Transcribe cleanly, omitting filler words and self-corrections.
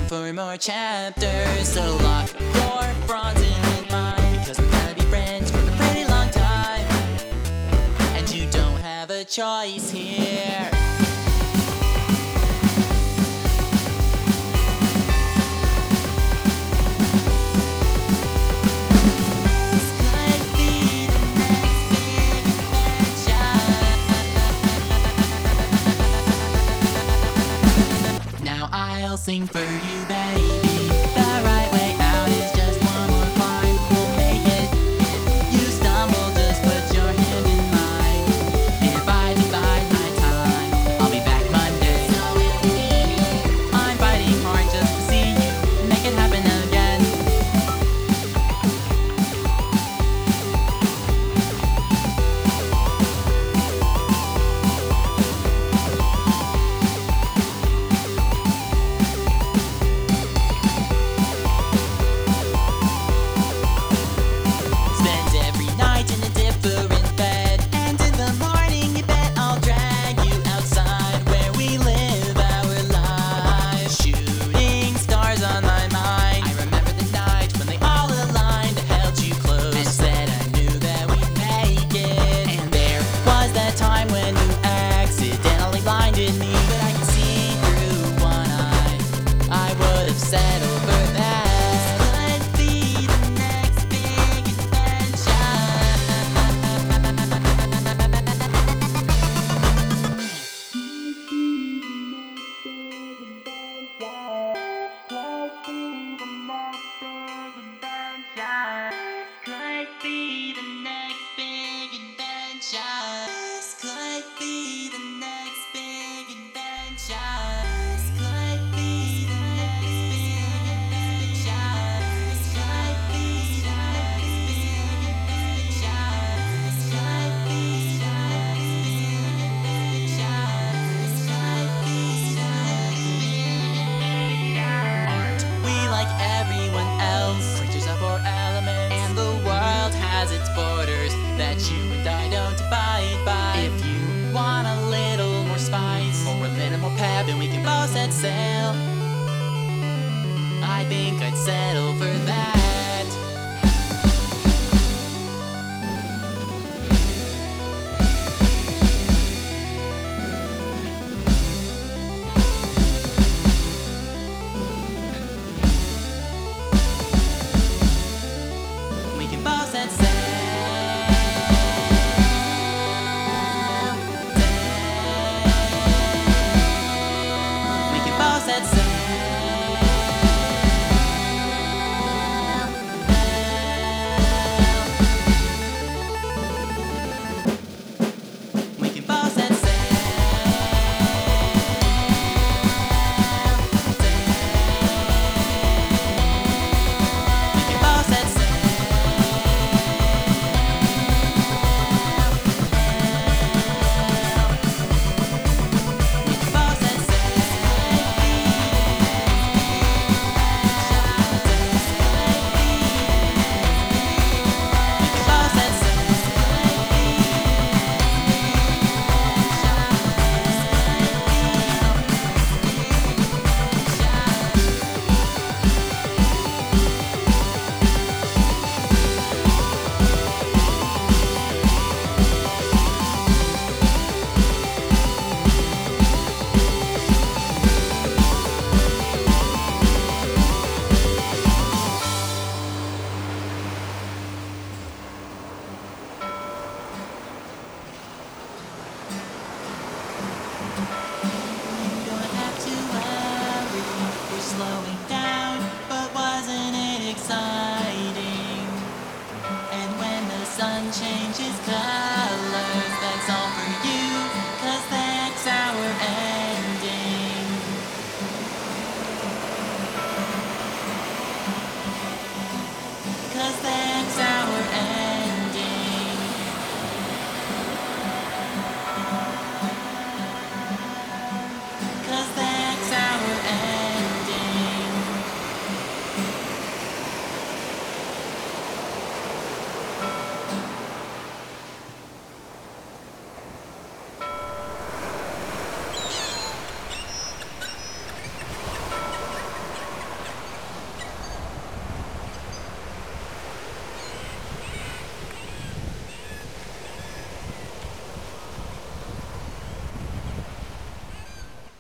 for more chapters. So lock your bronze-in mind, because we're gonna be friends for a pretty long time, and you don't have a choice here. I'll sing for you, baby. The right way out is just one more climb. We'll make it. If you stumble, just put your hand in mine. If I divide my time, I'll be back Monday. I'm fighting hard just to see you make it happen again. Settle for that. This could be the next big its borders that you and I don't abide by. If you want a little more spice or a little more pep, then we can both set sail. I think I'd settle for that. We can both set sail. Let's say slowing down, but wasn't it exciting? And when the sun changes color,